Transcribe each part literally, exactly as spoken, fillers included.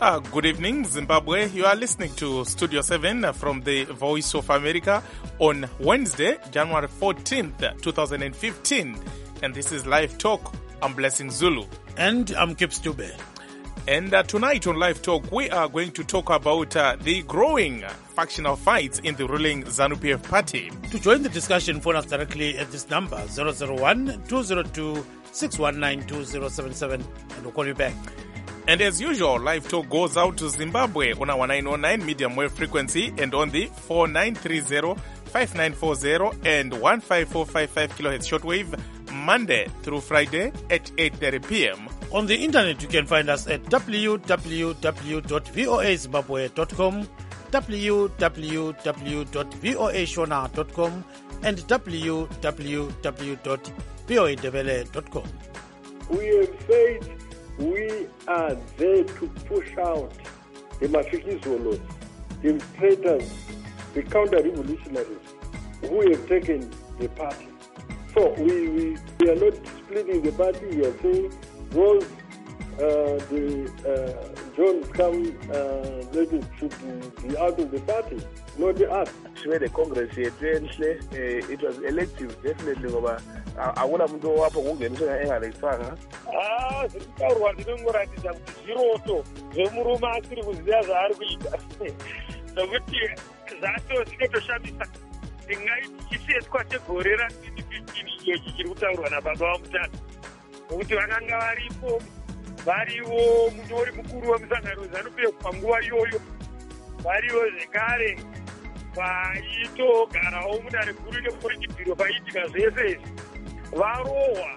Uh, good evening, Zimbabwe. You are listening to Studio seven from the Voice of America on Wednesday, January fourteenth, twenty fifteen. And this is Live Talk. I'm Blessing Zulu. And I'm Kip Stube. And uh, tonight on Live Talk, we are going to talk about uh, the growing factional fights in the ruling ZANU-P F party. To join the discussion, phone us directly at this number, zero zero one, two zero two, six one nine, two zero seven seven, and we'll call you back. And as usual, Live Talk goes out to Zimbabwe on our nine oh nine medium wave frequency and on the four nine three zero, five nine four zero and one five four five five kilohertz shortwave, Monday through Friday at eight thirty p.m. On the internet, you can find us at w w w dot voa zimbabwe dot com, w w w dot voa shona dot com, and w w w dot voa ndebele dot com. We have said we are there to push out the Mafikizolo, the traitors, the counter-revolutionaries who have taken the party. So we, we, we are not splitting the party. We are saying those uh, the uh, John come uh, legends should be out of the party, not the us. Where the Congress uh, it was elective, definitely. I want to go up and get a Ah, the power was the number of the zero to the Murumaki was there. The Wiki Zato Sketo Shabisa. The night she said, quite a Gorilla in the fifteen years, she would have run about that. Utuanga Ripo, Vario, Mujori Mukuru, Zanupi, Pangua Yoyo, Vario Zikare, Vaito, Karaomuna, the Kuru Political of Haiti, Varoa.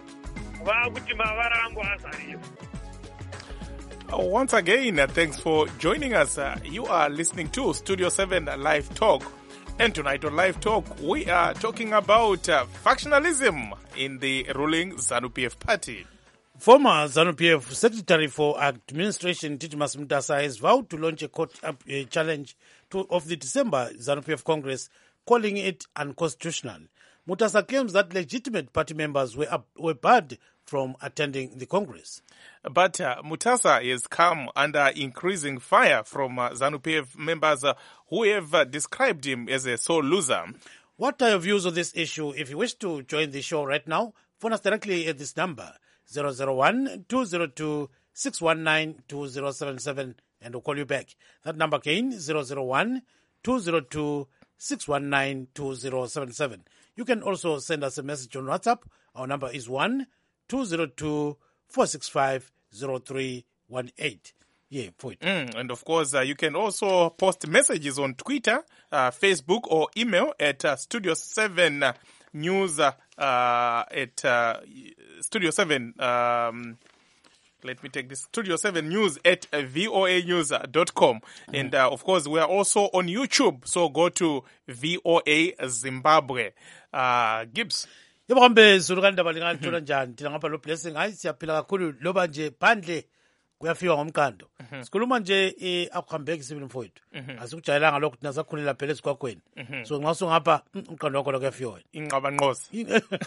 Once again, uh, thanks for joining us. Uh, you are listening to Studio seven Live Talk. And tonight on Live Talk, we are talking about uh, factionalism in the ruling ZANU-P F party. Former ZANU-P F Secretary for Administration Titimas Mutasa has vowed to launch a court uh, challenge to, of the December ZANU-P F Congress, calling it unconstitutional. Mutasa claims that legitimate party members were, up, were barred from attending the Congress. But uh, Mutasa has come under increasing fire from uh, ZANU-P F members uh, who have uh, described him as a sore loser. What are your views on this issue? If you wish to join the show right now, phone us directly at this number, zero zero one, two zero two, six one nine, two zero seven seven, and we'll call you back. That number again, zero zero one, two zero two, six one nine, two zero seven seven. You can also send us a message on WhatsApp. Our number is one two zero two, four six five, zero three one eight. Yeah, for it. Mm, and of course, uh, you can also post messages on Twitter, uh, Facebook, or email at uh, Studio seven News uh, uh, at uh, Studio seven. Um, Let me take this. Studio seven News at voa news dot com. Mm. And, uh, of course, we are also on YouTube. So go to V O A Zimbabwe. Uh, Gibbs. Yebo kambe sulukanda balingalithola njani thina ngapha lo blessing hayi siyaphila kakhulu loba nje phandle kuyafika ngomkando sikhuluma nje eh akuhambeki sibili mfowethu asikujayelanga lokho thina sakhulela phela esigwagweni so nxa sungapha umkando wakho kuyafika inqaba nqosi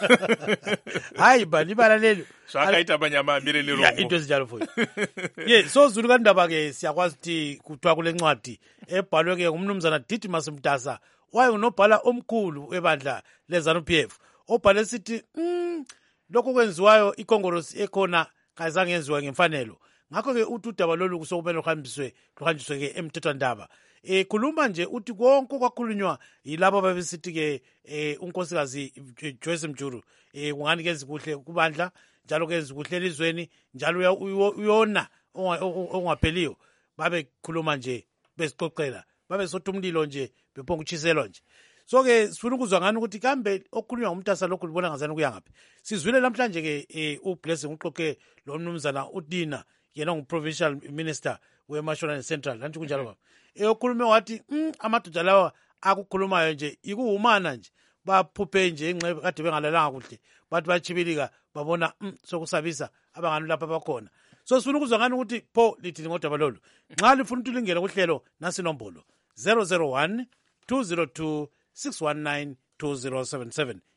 hayi bani bala lelo shakaita abanyama bile lero ya into ezinjalo mfowethu ye so zulukandaba ke siyakwazi ukuthi kuthiwa kule ncwadi ebhalwe ke ngumnumzana Didimus Mutasa wayengunobhala omkhulu ebandla leZANU-P F obhale sithi mm, lokho kwenziwayo ikongorosi ekhona kazange yenziwe ngemfanelo ngakho ke uthi udaba lolu kusokumele uhambiswe luhanjiswe ke emthethwandaba eh khuluma nje uthi konke kwakhulunywa yilabo ababesithi ke eh unkosikazi Joyce Mjuru eh kungani kenzi kuhle kubandla njalo kenzi kuhle elizweni njalo uyona ongapheliyo babe khuluma nje besixoxela babe sotha umlilo nje bephonga uchiselwa nje. So ke sifuna ukuzwa ngani ukuthi kambe okukhulunywa ngumtasa lokho libona ngazani kuya ngaphi. Sizwile namhlanje ke eh uBlessing uxoxe lo mnumzana uDina yena ngu-provincial minister weMashonaland Central kanti kunjalo baba. Eh okhulume wathi mm, amadoda lawa akukhulumayo nje ikuhumana nje baphuphe nje ingcebe kade bengalalanga kuhle bathi bachibilika babona mm, sokusabisa abangani lapha bakhona. So sifuna ukuzwa ngani ukuthi pho lithi ngodaba lolu. Nxa lifuna ukuthi lingene kuhlelo nasi nombolo zero zero one, two zero two, six one nine, two zero seven seven.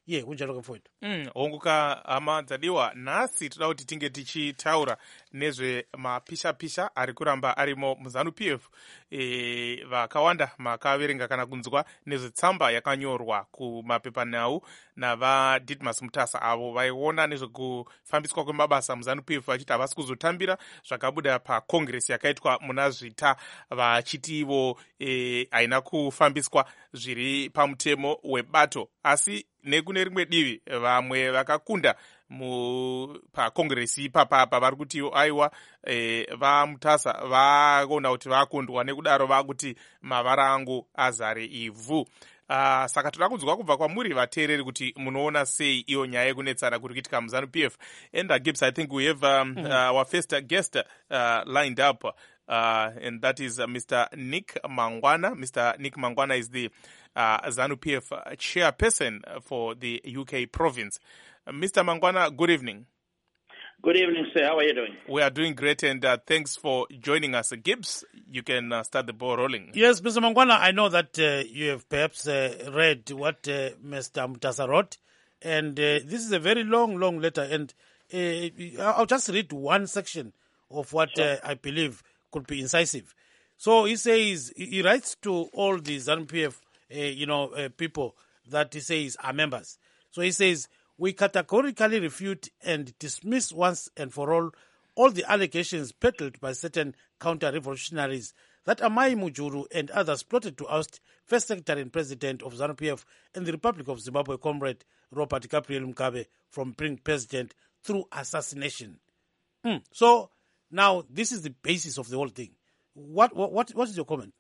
ye kunjalo ke mfowethu. Mm, honguka hama dzadiwa nhasi toda kuti tinge tichitaura nezvemapisha-pisha ari kuramba arimo muzanu P F. E, vakawanda makaverenga kana kunzwa nezvetsamba yakanyorwa kumapepanhau navaDidmus Mutasa avo vaiona nezvekufambiswa kwemabasa muzanu P F vachiti havasi kuzotambira zvakabuda pakongresi yakaitwa muna zvita vachiti ivo e, haina kufambiswa zviri pamutemo webato, asi nekune rimwe divi vamwe vakakunda mu pakongresi ipapapa vari kuti aiwa e, vaMutasa vaona kuti vakundwa, nekudaro vakuti mavara angu azare ivhu. Uh, saka toda kunzwa kubva kwamuri vateereri kuti munoona sei iyo nyaya yekunetsana kuri kuitika muzanu P F. And uh, Gibbs, I think we have um, mm-hmm. uh, our first guest uh, lined up, uh, and that is uh, Mister Nick Mangwana. Mister Nick Mangwana is the uh, ZANU P F chairperson for the U K province. Uh, Mister Mangwana, good evening. Good evening, sir. How are you doing? We are doing great, and uh, thanks for joining us. Gibbs, you can uh, start the ball rolling. Yes, Mister Mangwana, I know that uh, you have perhaps uh, read what uh, Mister Mutasa wrote, and uh, this is a very long, long letter, and uh, I'll just read one section of what sure. uh, I believe could be incisive. So he says, he writes to all the ZANU P F, uh, you know, uh, people that he says are members. So he says, we categorically refute and dismiss once and for all all the allegations peddled by certain counter-revolutionaries that Amai Mujuru and others plotted to oust First Secretary and President of ZANU P F and the Republic of Zimbabwe, Comrade Robert Gabriel Mugabe, from being president through assassination. Mm. So now this is the basis of the whole thing. What what what, what is your comment?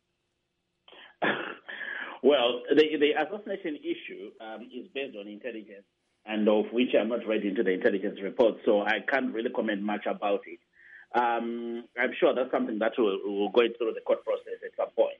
Well, the, the assassination issue um, is based on intelligence, and of which I'm not read into the intelligence report, so I can't really comment much about it. Um, I'm sure that's something that will, will go through the court process at some point.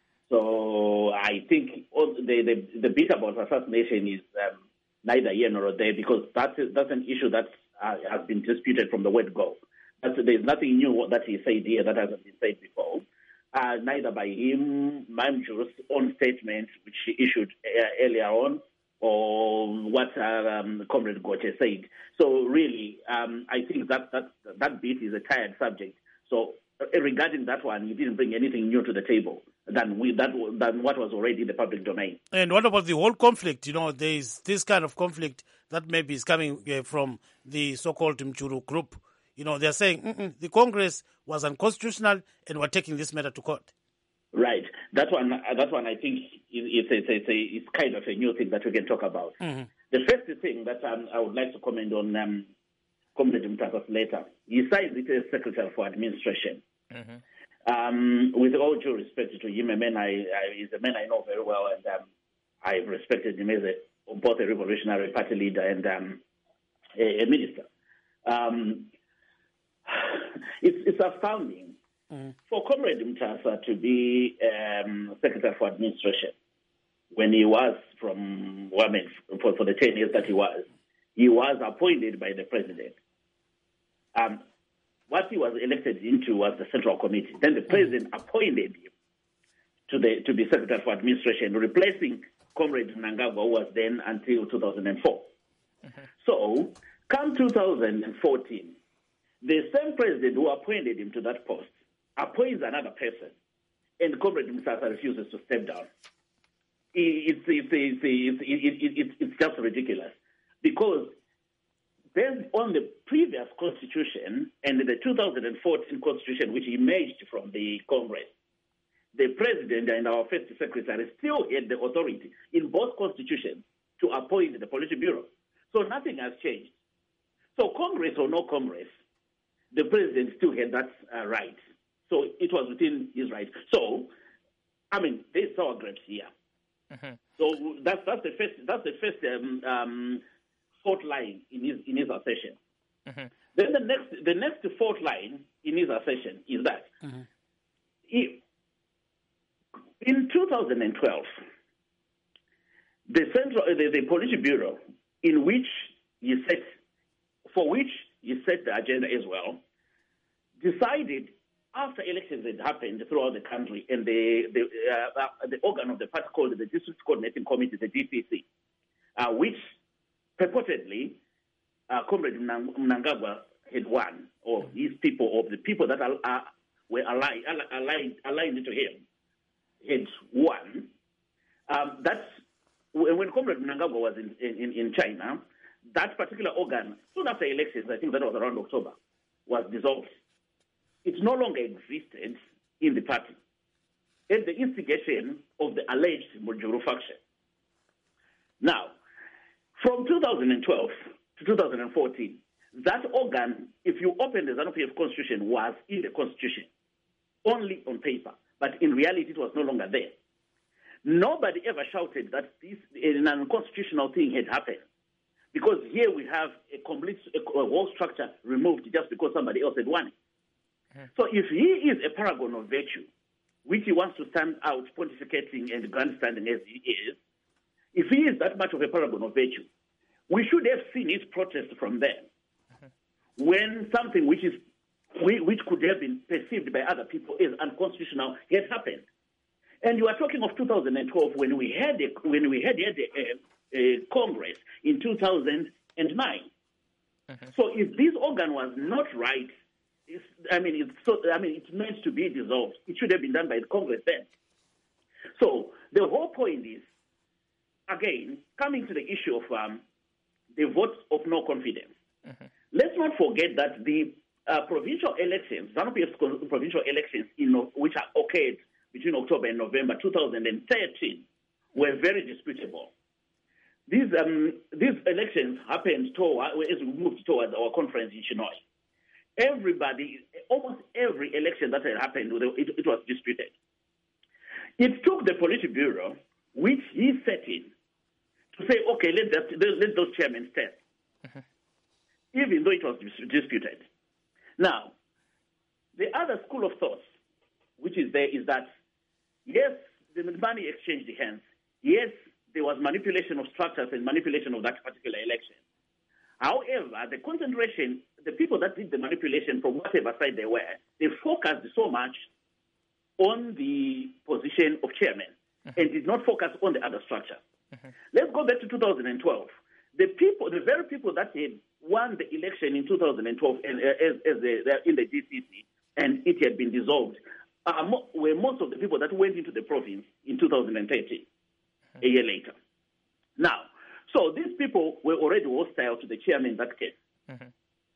So I think all the, the, the bit about assassination is um, neither here nor there, because that's, that's an issue that uh, has been disputed from the word go. That's, there's nothing new that he said here that hasn't been said before. Uh, neither by him, Mamju's own statement, which he issued uh, earlier on, or what um, Comrade Goche said. So really, um, I think that, that that bit is a tired subject. So uh, regarding that one, he didn't bring anything new to the table than we that than what was already in the public domain. And what about the whole conflict? You know, there is this kind of conflict that maybe is coming uh, from the so-called Mchuru group. You know, they're saying Mm-mm, the Congress was unconstitutional and we're taking this matter to court. Right. That one, uh, that one, I think it's, it's, it's, it's kind of a new thing that we can talk about. Mm-hmm. The first thing that um, I would like to comment on um, Comrade Mutasa's letter, he signed it as Secretary for Administration. Mm-hmm. Um, with all due respect to him, a man I, I, he's a man I know very well, and um, I've respected him as a, both a Revolutionary Party leader and um, a, a minister. Um, it's, it's astounding mm-hmm. for Comrade Mutasa to be um, Secretary for Administration when he was from, well, I mean, for, for the ten years that he was. He was appointed by the president. Um, what he was elected into was the Central Committee. Then the president mm-hmm. appointed him to the to be Secretary for Administration, replacing Comrade Mnangagwa, who was then until two thousand four. Mm-hmm. So, come two thousand fourteen, the same president who appointed him to that post appoints another person, and Comrade Mutasa refuses to step down. It's, it's, it's, it's, it's, it's just ridiculous, because based on the previous constitution and the two thousand fourteen constitution, which emerged from the Congress, the president and our first secretary still had the authority in both constitutions to appoint the Politburo. So nothing has changed. So Congress or no Congress, the president still had that uh, right. So it was within his right. So, I mean, there's sour grapes here. Mm-hmm. So that's that's the first that's the first um, um, fault line in his in his assertion. Mm-hmm. Then the next the next fault line in his assertion is that mm-hmm. he, in two thousand twelve, the central the, the Politburo, in which he set for which he set the agenda as well, decided after elections had happened throughout the country, and the the, uh, uh, the organ of the party called the District Coordinating Committee, the D C C, uh, which purportedly, uh, Comrade Mnangagwa had won, or his people, or the people that are, are, were aligned, aligned, aligned to him, had won. Um, that's when Comrade Mnangagwa was in, in, in China. That particular organ, soon after elections, I think that was around October, was dissolved. It no longer existed in the party at the instigation of the alleged Mujuru faction. Now, from two thousand twelve to two thousand fourteen, that organ, if you open the ZANU-P F constitution, was in the constitution, only on paper, but in reality it was no longer there. Nobody ever shouted that this an unconstitutional thing had happened, because here we have a complete a whole structure removed just because somebody else had won it. Mm-hmm. So if he is a paragon of virtue, which he wants to stand out pontificating and grandstanding as he is, if he is that much of a paragon of virtue, we should have seen his protest from there. Mm-hmm. When something which is which could have been perceived by other people as unconstitutional had happened. And you are talking of two thousand twelve when we had a, when we had, had a, a, a Congress in two thousand nine. Mm-hmm. So if this organ was not right, it's, I mean, it's so, I mean, it's meant to be dissolved. It should have been done by the Congress then. So the whole point is, again, coming to the issue of um, the vote of no confidence. Mm-hmm. Let's not forget that the uh, provincial elections, ZANU-P F's provincial elections, in, which are occurred between October and November two thousand thirteen, were very disputable. These um, these elections happened toward, as we moved towards our conference in Chinoy. Everybody, almost every election that had happened, it, it was disputed. It took the Politburo, which he set in, to say, okay, let, that, let those chairmen stand, mm-hmm. even though it was disputed. Now, the other school of thought, which is there, is that, yes, the money exchanged hands. Yes, there was manipulation of structures and manipulation of that particular election. However, the concentration, the people that did the manipulation from whatever side they were, they focused so much on the position of chairman mm-hmm. and did not focus on the other structure. Mm-hmm. Let's go back to two thousand twelve. The people, the very people that had won the election in two thousand twelve and, uh, as, as the, in the D C C, and it had been dissolved, uh, mo- were most of the people that went into the province in two thousand thirteen, mm-hmm. a year later. Now, so these people were already hostile to the chairman in that case. Mm-hmm.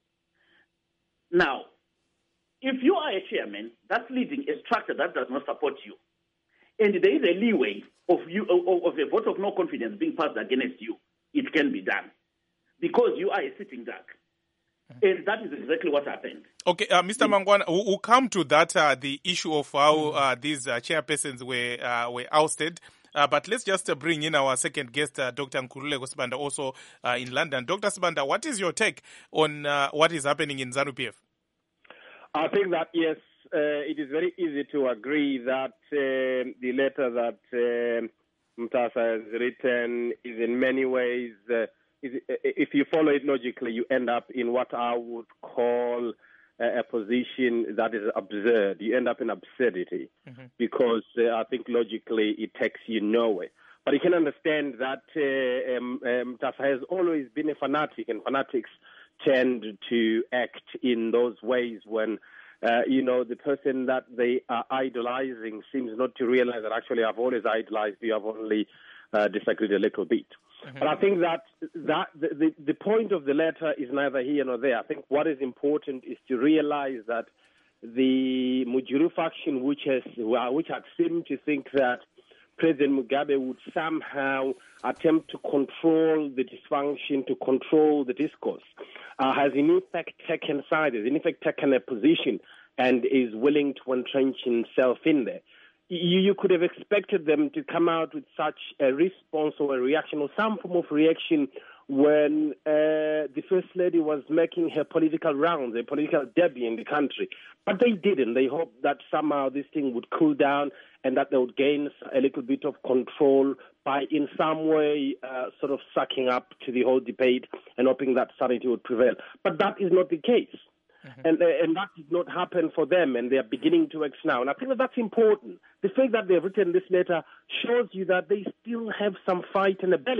Now, if you are a chairman that's leading a structure that does not support you, and there is a leeway of you of, of a vote of no confidence being passed against you, it can be done because you are a sitting duck. Mm-hmm. And that is exactly what happened. Okay, uh, Mister Mangwana, we'll, we'll come to that, uh, the issue of how uh, these uh, chairpersons were uh, were ousted. Uh, but let's just uh, bring in our second guest, uh, Doctor Nkululeko Sibanda, also uh, in London. Doctor Sibanda, what is your take on uh, what is happening in ZANU-P F? I think that, yes, uh, it is very easy to agree that uh, the letter that uh, Mtasa has written is in many ways, uh, is, uh, if you follow it logically, you end up in what I would call a position that is absurd. You end up in absurdity mm-hmm. because uh, I think logically it takes you nowhere. But you can understand that uh, um, um, Tasa has always been a fanatic, and fanatics tend to act in those ways when, uh, you know, the person that they are idolizing seems not to realize that actually I've always idolized you, I've only uh, disagreed a little bit. Mm-hmm. But I think that that the, the, the point of the letter is neither here nor there. I think what is important is to realize that the Mujuru faction, which has which had seemed to think that President Mugabe would somehow attempt to control the dysfunction, to control the discourse, uh, has in effect taken sides, has in effect taken a position, and is willing to entrench himself in there. You, you could have expected them to come out with such a response or a reaction or some form of reaction when uh, the First Lady was making her political rounds, a political debut in the country. But they didn't. They hoped that somehow this thing would cool down and that they would gain a little bit of control by in some way uh, sort of sucking up to the whole debate and hoping that sanity would prevail. But that is not the case. Mm-hmm. And, uh, and that did not happen for them, and they are beginning to act now. And I think that that's important. The fact that they've written this letter shows you that they still have some fight in the belly.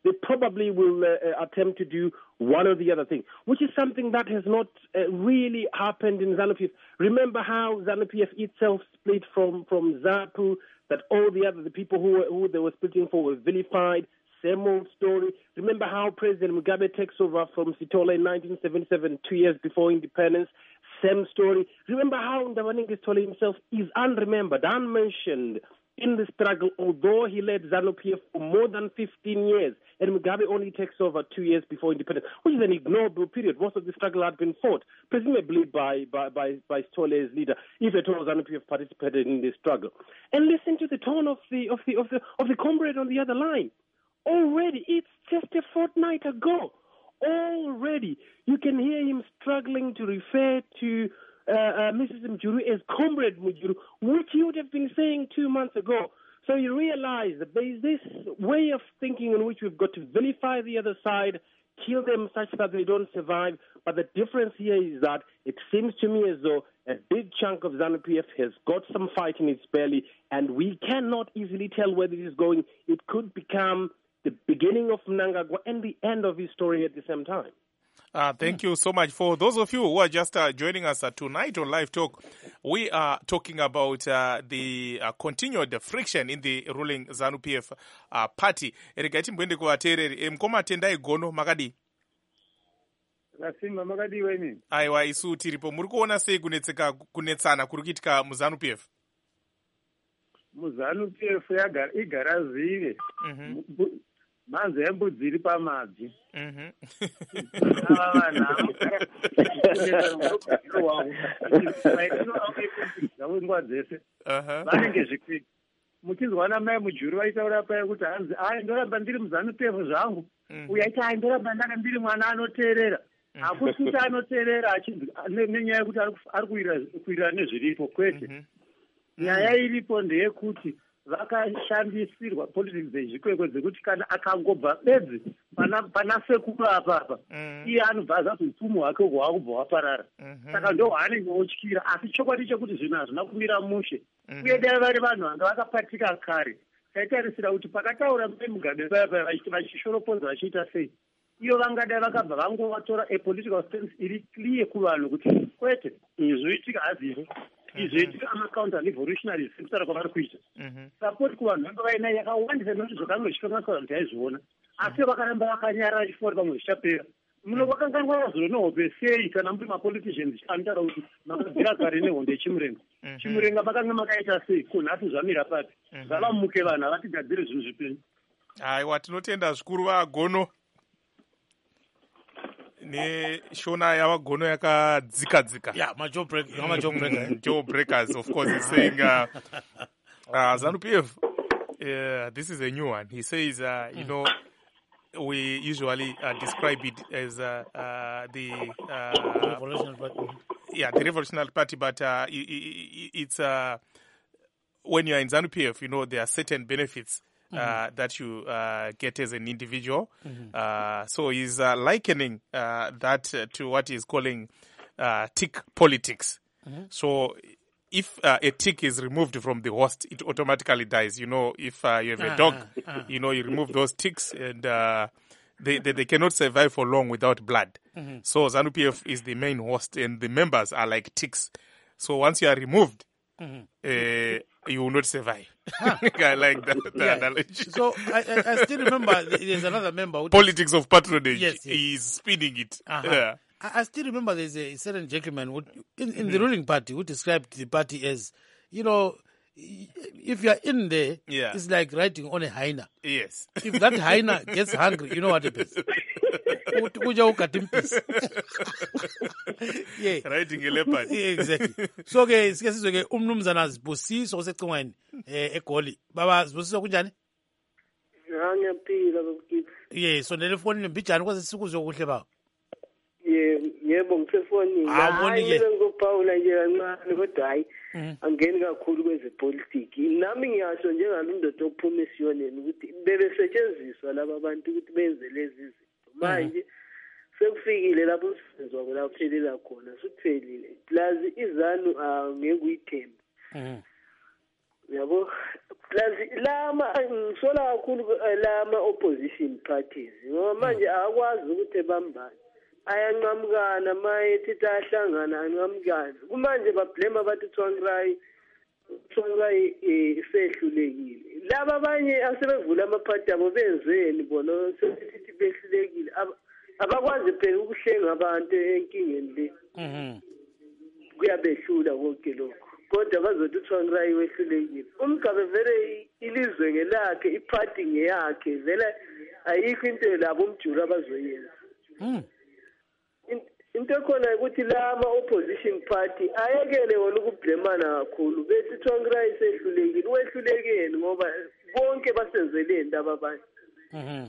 they probably will uh, attempt to do one or the other thing, which is something that has not uh, really happened in ZANU-P F. Remember how ZANU-P F itself split from, from ZAPU, that all the other the people who, were, who they were splitting for were vilified. Same old story. Remember how President Mugabe takes over from Sitola in nineteen seventy-seven, two years before independence. Same story. Remember how Ndabaningi Sithole himself is unremembered, unmentioned in the struggle, although he led ZANU-P F for more than fifteen years, and Mugabe only takes over two years before independence, which is an ignoble period. Most of the struggle had been fought, presumably by by by, by Sithole's leader, if at all ZANU-P F participated in this struggle. And listen to the tone of the of the of the of the comrade on the other line. Already, it's just a fortnight ago. Already, you can hear him struggling to refer to uh, uh, Missus Mujuru as Comrade Mujuru, which he would have been saying two months ago. So you realize that there is this way of thinking in which we've got to vilify the other side, kill them such that they don't survive. But the difference here is that it seems to me as though a big chunk of ZANU-P F has got some fight in its belly, and we cannot easily tell where this is going. It could become the beginning of Mnangagwa and the end of his story at the same time. Uh, thank you so much. For those of you who are just uh, joining us uh, tonight on Live Talk, we are talking about uh, the uh, continued friction in the ruling ZANU-P F uh, party. Erigati mwende kuwatereri, mkoma tendai gono makadi? Lasimba makadi weni. Aiwa isu tiripo. Muri kuona sei kunetseka kunetsana kurukitika mu ZANU-P F? Mu ZANU-P F igara zive. Mhm. Manze embudzi iri pamadzi. Mhm. Nguva dzese Aha. vanenge zvikwiki. Muchinzwana mai Mujuru vaitaura paya kuti hanzi ai ndoramba ndiri muZANU-P F zvangu. Uyo aiti ai ndoramba ndanga ndiri mwana anoteerera. Hakusi kuti anoteerera achinzi nenyaya yekuti ari kuwirira nezviripo kwete. Nyaya iripo ndeyekuti vakashandisirwa politics dzezvikwekwe dzekuti kana akangobva bedzi pana pana sekuru apapa iye anobva azati upfumi hwake hwaakubva waparara. Saka ndo hwaanenge otyira, asi chokwadi chekuti zvinhu hazvina kumira mushe. Uye dai vari vanhu vanga vakapatika kare, taitarisira kuti pakataura mai Mugabe paya paya vachishoroponza vachiita sei, iyo vangadai vakabva vangovatora a political stance iri clear kuvanhu kuti kwete izvoitika hazvizvo izvoitika amacounter revolutionaries sekutara kwavari kuita. Support kuvanhu vanga vainayo yakawandisa nokuti zvakanga zvichitongaswa kuti aizviona, asi vakaramba vakanyara vachifora pamwe zvichapera. Muno vakanganwa vazoro nehope sei kana muri mapoliticians anotaura kuti makabvira kare nehondo yechimurenga. Chimurenga makanga makaita sei, ko nhasi zvamira papi. Ngavamuke vanhu avatigadzire zvinhu zvipenyu. Aiwa, tinotenda zvikuru vagono. Ne shona yavagono yakadzika dzika. Yeah, my job break, my job breaker. Joe Breakers, of course, is saying uh, uh, ZANU-P F, uh, this is a new one. He says, uh, you know, we usually uh, describe it as uh, uh, the uh, Revolutionary Party. yeah, the Revolutionary Party, but uh, it, it, it's uh, when you are in ZANU-P F, you know, there are certain benefits uh, mm-hmm. that you uh, get as an individual. Mm-hmm. Uh, so he's uh, likening uh, that uh, to what he's calling uh, tick politics. Mm-hmm. So if uh, a tick is removed from the host, it automatically dies. You know, if uh, you have a uh, dog, uh, uh. you know, you remove those ticks and uh, they, they, they cannot survive for long without blood. Mm-hmm. So ZANU-P F is the main host and the members are like ticks. So once you are removed, mm-hmm. uh, you will not survive. I like that, that yeah. analogy. So I, I, I still remember there's another member. Who Politics of patronage. Yes, yes. He's spinning it. Uh-huh. Yeah. I, I still remember there's a certain gentleman who, in, in mm-hmm. the ruling party who described the party as, you know, if you're in there, yeah. it's like riding on a hyena. Yes. If that hyena gets hungry, you know what happens. Yeah. Riding a leopard. Yeah, exactly. So ke sike sizwe ke umnumzana Zibusiso osecingweni eh eGoli. Baba Zibusiso kunjani? Ngiyaphila bakithi. Yeah, so nelefoni mbijani kwaze sikuzwe kuhle baba. Yeah, yebo ngisefonini. Hayi ngizopawula nje kancane kodwa hayi angeni kakhulu kwezepolitiki. Nami ngiyasho njengalundoda ophuma esiyoneni ukuthi bebesetshenziswa laba bantu ukuthi benze lezi zinto. Manje sekufikile lapho umsebenzi wabo la uphelela khona, suphelile. Plus izanu angeke uyithembe. Mhm. Yabo plus lama ngisola kakhulu lama opposition parties ngoba manje akwazi ukuthi bambane ayanqamukana mayethi ahlangana anqamukana kumanje bablame abathi Tsvangirai Tsvangirai isehlulekile laba abanye asebevula amaphathi abo benzeni bona sesithi behlulekile abakwazi phela ukuhlenga abantu enkingeni le mhm kuyabehlula konke lokho kodwa bazothi Tsvangirai wehlulekile umgabe vele ilizwe ngelakhe iphathi ngeyakhe vele ayikho into labo umjulu abazoyenza mhm into khona ukuthi lama opposition party ayekele wona ukublemana kakhulu bethi Tsvangirai sehlulekile wehlulekeni ngoba bonke basenzeleni laba abantu mhm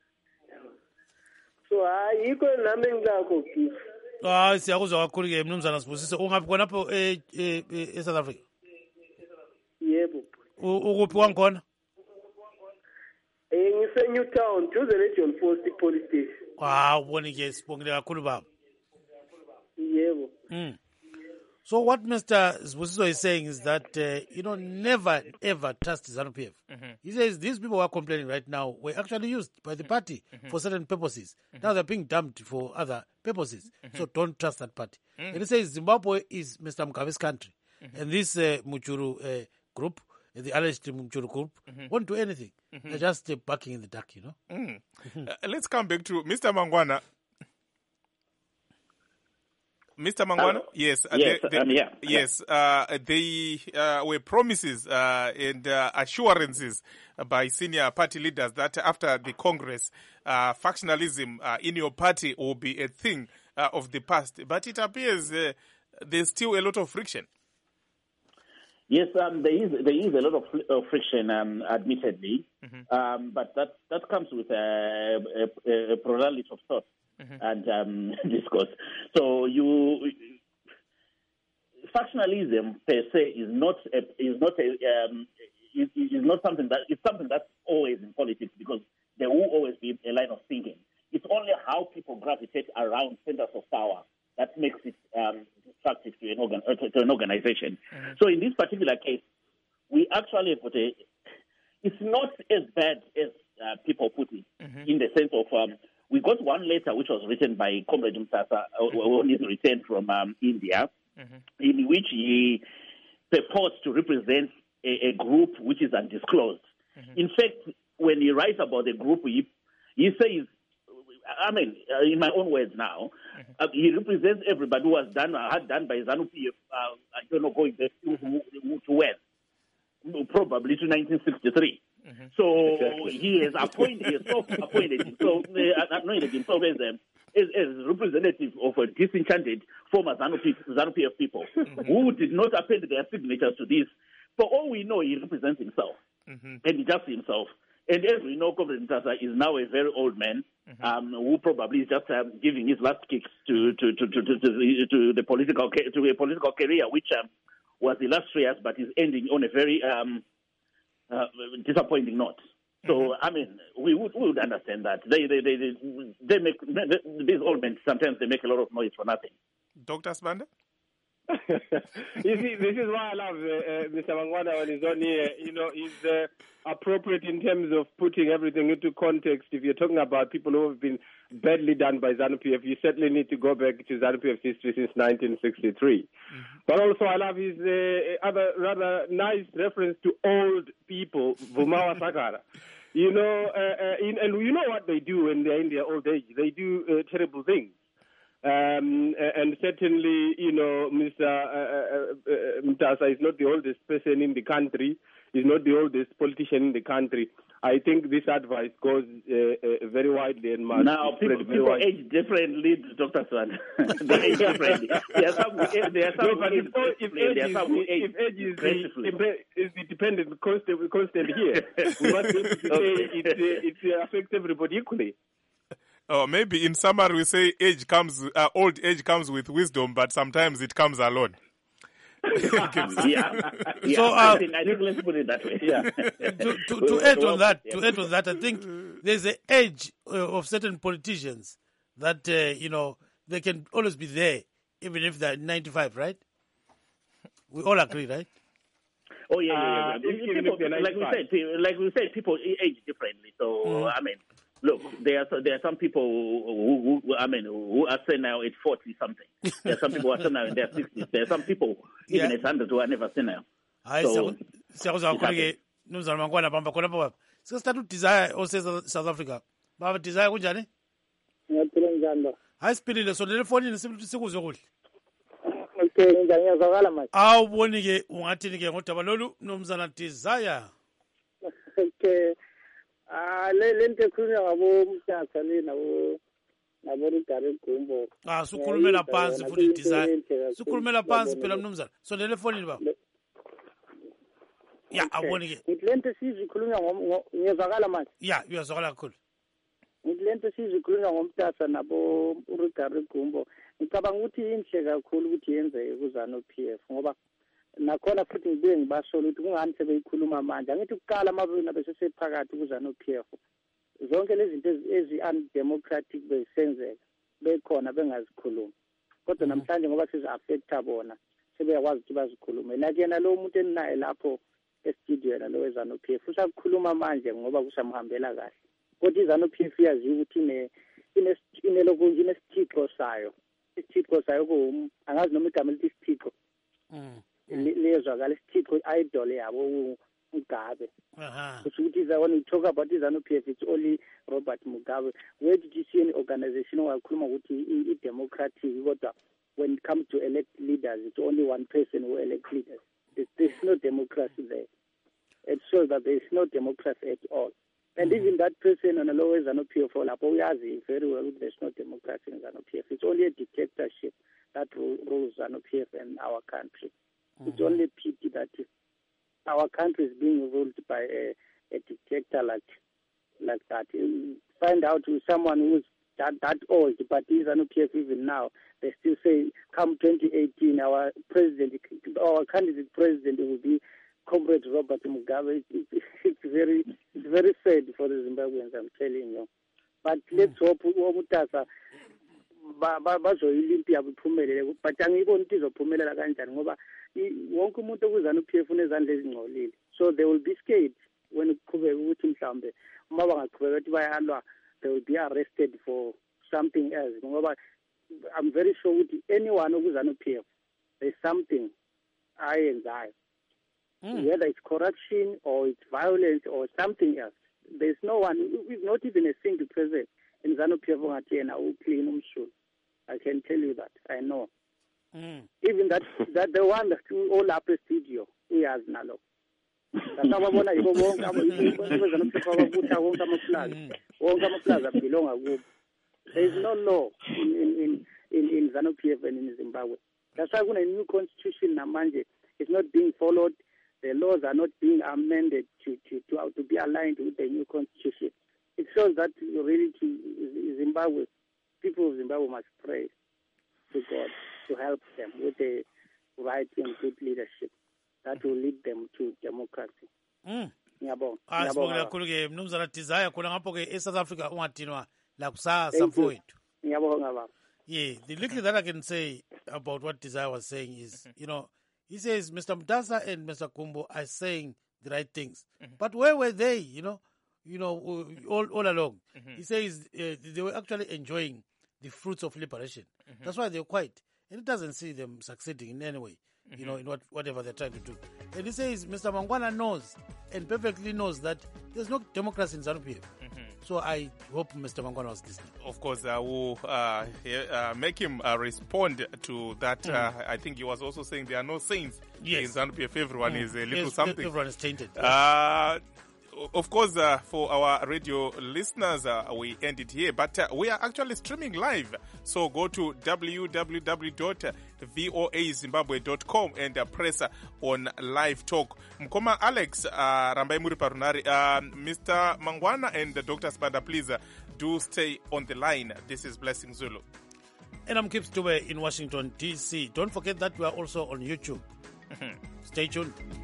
so ayikho nami ngilakho kifu hayi siyakuzwa kakhulu ke mnumzana Sibusiso ungapi khonapho e e South Africa yebo ukuphi wangikhona eh ngise Newtown duze ne John Foster police station ah ubone ke sibongile kakhulu baba yebo mm. So what Mister Sibusiso is saying is that uh, you know never ever trust ZANU-P F. Mm-hmm. He says these people who are complaining right now were actually used by the party mm-hmm. for certain purposes. Mm-hmm. Now they're being dumped for other purposes. Mm-hmm. So don't trust that party. Mm-hmm. And he says Zimbabwe is Mister Mugabe's country. Mm-hmm. And this uh, Muchuru uh, group, the alleged Muchuru group, mm-hmm. won't do anything. Mm-hmm. They're just uh, barking in the dark, you know. Mm. Mm-hmm. Uh, let's come back to Mister Mangwana. Mister Mangwana, uh, yes, uh, yes, they, they, um, yeah, yes, uh, they uh, were promises uh, and uh, assurances by senior party leaders that after the Congress, uh, factionalism uh, in your party will be a thing uh, of the past. But it appears uh, there's still a lot of friction. Yes, um, there is there is a lot of, of friction, um, admittedly, mm-hmm. um, but that that comes with a, a, a plurality of thought. Mm-hmm. And um, discourse. So you factionalism per se is not a, is not a um, is, is not something that it's something that's always in politics because there will always be a line of thinking. It's only how people gravitate around centers of power that makes it um, attractive to an organ to, to an organization. Mm-hmm. So in this particular case, we actually put a. It's not as bad as uh, people put it mm-hmm. in the sense of. Um, We got one letter which was written by Comrade Mtasa on his return from um, India, mm-hmm. in which he purports to represent a, a group which is undisclosed. Mm-hmm. In fact, when he writes about the group, he, he says, I mean, uh, in my own words now, mm-hmm. uh, he represents everybody who was done, uh, had done by ZANU-P F, uh, I don't know, going back to, to when, probably to nineteen sixty-three. Mm-hmm. So exactly. he has appointed, he has appointed himself, uh, anointed himself as, um, as, as representative of a disenchanted former ZANU-P F people mm-hmm. who did not append their signatures to this. For all we know, he represents himself, mm-hmm. and he just himself. And as we know, Comrade Mtasa is now a very old man mm-hmm. um, who probably is just um, giving his last kicks to to to to, to, to, to the political to a political career, which um, was illustrious, but is ending on a very um, Uh, disappointing note. So, mm-hmm. I mean, we would, we would understand that. They, they, they, they, they make, they, these old men, sometimes they make a lot of noise for nothing. Doctor Sibanda? You see, this is why I love uh, uh, Mister Mangwana when he's on here. You know, he's uh, appropriate in terms of putting everything into context. If you're talking about people who have been badly done by ZANU-P F, you certainly need to go back to ZANU-P F's history since nineteen sixty-three. Mm-hmm. But also, I love his uh, other rather nice reference to old people, Vumawa Sakara. You know, uh, uh, in, and you know what they do when they're in their old age. They do uh, terrible things. Um, and certainly, you know, Mister Uh, uh, uh, Mtasa is not the oldest person in the country. He's not the oldest politician in the country. I think this advice goes uh, uh, very widely and must now people, people age differently, Doctor Swan. They age differently. There are some who age, there are some no, who but age, if, if age, is, some who age, if age is, the, is the dependent constant, constant here, we must be able to say it, uh, it uh, affects everybody equally. Oh, maybe in summary we say age comes, uh, old age comes with wisdom, but sometimes it comes alone. yeah. yeah. So, uh, I, think, I think let's put it that way. Yeah. to, to, to add on that, to add on that, I think there's an age uh, of certain politicians that uh, you know they can always be there, even if they're ninety-five, right? We all agree, right? Oh yeah, yeah, yeah. Uh, yeah. if you People, look at like we ninety-five. said, pe- like we said, people age differently. So Mm. I mean, look, there are so- there are some people who, who I mean who are senile at forty something. There are some people who are senile in their sixties. There are some people even Yeah. at hundred who are never senile. hayi So, siyakuzwa it kakhulu ke happens. mnumzana Mangwana bamba khona pha sike sithatha udesire ose-south africa baba desire kunjani Ngiyaphila njani lo? hayi siphilile sondela efonini si- sikuzwe kuhle Okay, njani ngiyazwakala manje? awuboni ke ungathini ke ngodaba lolu mnumzana desire Okay. Ah, le lento ekhulunywa ngabo Mthatha le nabo nabo Rigari Gumbo. ah sukhulumela phansi futhi desire sukhulumela phansi phela mnumzana sondela efonini baba ya awuboni ke Ngithi lento sizikhulunywa ngo ngiyazwakala manje. ya uyazwakala kakhulu Ngithi lento sizikhulunywa ngomthatha nabo uRigari Gumbo. Ngicabanga ukuthi inhle kakhulu ukuthi yenzeke kuzano P F ngoba nakhona futhi ngibuye ngibasola ukuthi kungani sebeyikhuluma manje. Angithi ukuqala amabona besesephakathi kuzano P F. Zonke lezi zinto ezi-undemocratic bezisenzeka bekhona bengazikhulumi. Kodwa namhlanje ngoba siza-affecta bona sebeyakwazi ukuthi bazikhulume. Like yena lo muntu eninaye lapho e-studio yena lo wezano P F usakhuluma manje ngoba kusamhambela kahle. Kodwa izano P F iyaziyo ukuthi ine inelokunje inesithixo sayo. Isithixo sayo ku angazi noma igama lithi isithixo. Mm. Lezwakala isithixo idol yabo uMugabe. aha Kusho ukuthi is when you talk about izano P F it's only Robert Mugabe. Where did you see any organization wakhuluma ukuthi i-democratic kodwa when it comes to elect leaders it's only one person who elects leaders. There's, there's no democracy there. It shows that there is no democracy at all. And even that person on the lower ZANU P F lapho uyazi very well there's no democracy in ZANU P F. It's only a dictatorship that ru- rules ZANU P F and our country. Mm-hmm. It's only a pity that our country is being ruled by a, a dictator like like that. You find out with someone who's that, that old, but these ZANU P F even now, they still say, come twenty eighteen, our president, our candidate president will be Comrade Robert Mugabe. It, it, it's very, it's very sad for the Zimbabweans, I'm telling you. But let's hope Mutasa bazoyilimpia buphumelele, but angiboni ukuthi izophumelela kanjani ngoba wonke umuntu okuzana uPF unezandla ezingcolile. So they will be scared when kuqhubeka ukuthi mhlambe uma bangaqhubeka ukuthi bayalwa, they will be arrested for something else ngoba I'm very sure ukuthi anyone okuzana uPF there's something ayenzayo. Mm. Whether it's corruption or it's violence or something else. There's no one, not even a single president in ZANU-P F who clean umshul. I can tell you that. I know. Mm. Even that that the one that all up a studio, we has nalo. There is no law in in in, in ZANU-P F and in Zimbabwe. That's why when a new constitution namanje is not being followed. The laws are not being amended to to to, to be aligned with the new constitution. It shows that really to Zimbabwe, people of Zimbabwe must pray to God to help them with the right and good leadership that will lead them to democracy. Mm. Ngiyabonga. Asibonga kakhulu ke mnumzana Desire khona ngapho ke eSouth Africa ungadinwa la kusasa mfowethu. Ngiyabonga baba. Yeah, the little that I can say about what Desire was saying is, you know, he says Mister Mutasa and Mister Gumbo are saying the right things. Mm-hmm. But where were they, you know, you know, all, all along? Mm-hmm. He says uh, they were actually enjoying the fruits of liberation. Mm-hmm. That's why they're quiet. And it doesn't see them succeeding in any way, mm-hmm. you know, in what, whatever they're trying to do. And he says Mister Mangwana knows and perfectly knows that there's no democracy in ZANU-P F. Mm-hmm. So I hope Mister Mangwana was listening. Of course, I will uh, uh, make him uh, respond to that. Mm. Uh, I think he was also saying there are no saints yes. in ZANU-P F. Everyone mm. is a little yes, something. Everyone is tainted. Uh, Of course, uh, for our radio listeners, uh, we end it here. But uh, we are actually streaming live. So go to w w w dot voa zimbabwe dot com and uh, press uh, on live talk. Mkoma Alex, uh, Rambai Muri Parunari, uh, Mister Mangwana and uh, Doctor Spanda, please uh, do stay on the line. This is Blessing Zulu. And I'm Kip Stube in Washington, D C. Don't forget that we are also on YouTube. Stay tuned.